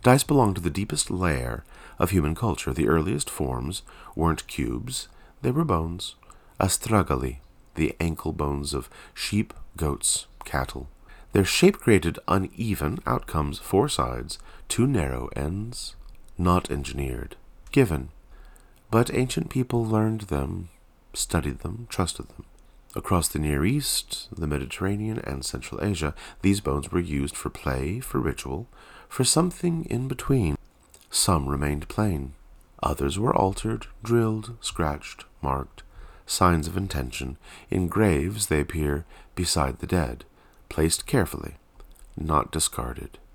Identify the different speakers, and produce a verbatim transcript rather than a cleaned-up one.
Speaker 1: Dice belong to the deepest layer of human culture. The earliest forms weren't cubes, they were bones. Astragali, the ankle bones of sheep, goats, cattle. Their shape created uneven outcomes, four sides, two narrow ends, not engineered, given. But ancient people learned them, studied them, trusted them. Across the Near East, the Mediterranean, and Central Asia, these bones were used for play, for ritual, for something in between. Some remained plain. Others were altered, drilled, scratched, marked. Signs of intention. In graves they appear beside the dead, placed carefully, not discarded.